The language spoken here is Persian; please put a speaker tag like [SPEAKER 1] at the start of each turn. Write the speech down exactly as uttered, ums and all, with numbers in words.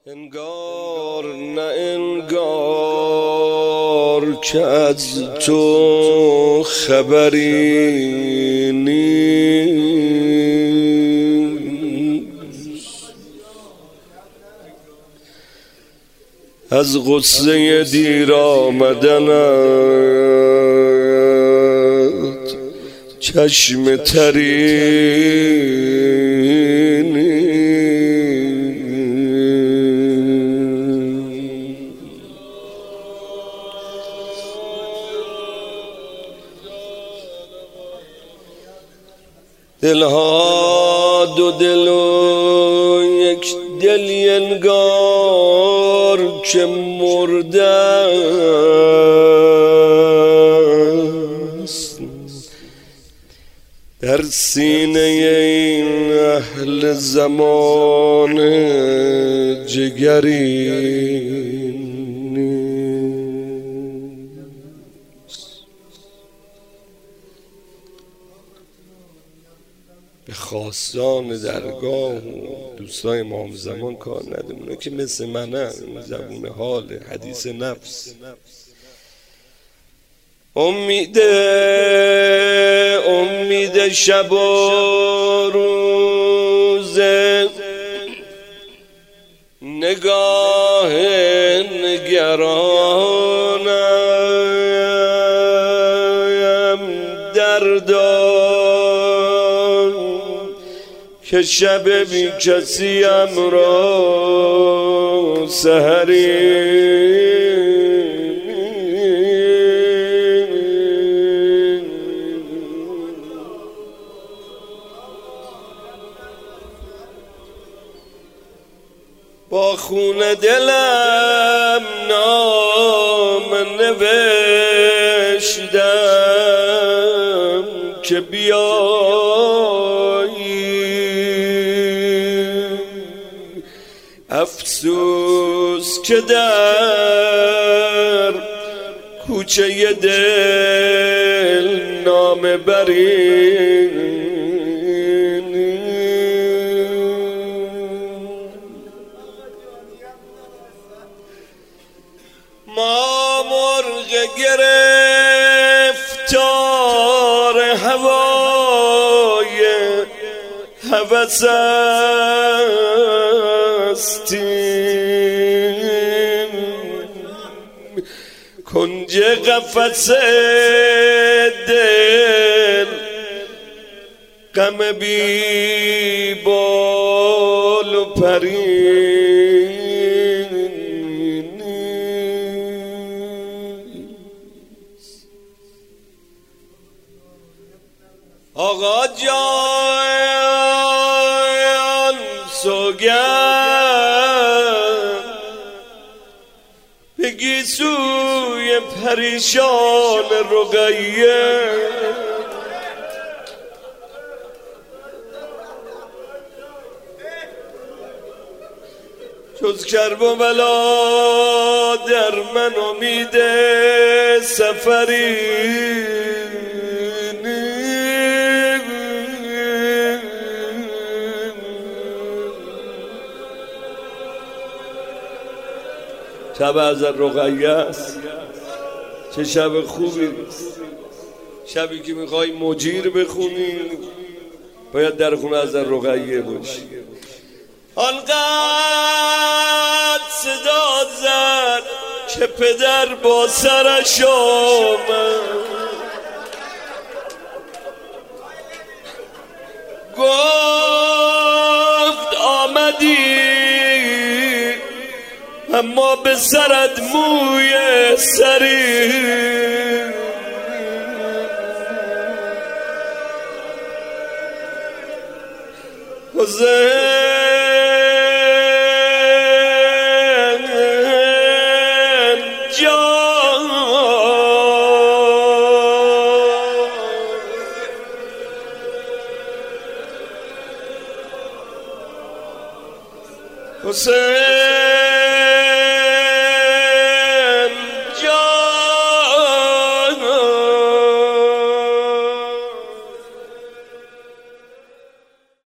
[SPEAKER 1] انگار نه انگار که از تو خبری نیست، از غصه دیر آمدنت چشم تری دلها دو دل و یک دلی انگار که مرده است در سینه این اهل زمان جگری به خواستان درگاه و دوستای امام زمان کار ندارم. اونا که مثل منه زبون حال حدیث نفس. امید امید شب و روز نگاه نگرانم دردان که شب بی کسیم را سحری با خون دلم نام نوشتم که بیایی، افسوس که در کوچه دل نام بری ما مرغ گرفتار هوای هوس هستیم، کنج قفس دل غم بی بال و پری. آقا جان سوگند بگی سوی پریشان رقیه، جز کرب و بلا در من امید سفری شب از رقیه است. چه شب خوبی است، شبی که میخوای مجیر بخونی باید در خونه از رقیه باشی. آنقدر صدا زد که پدر با سرش آمد، گفت آمدی اما به سرت موی سری، حسین جان حسین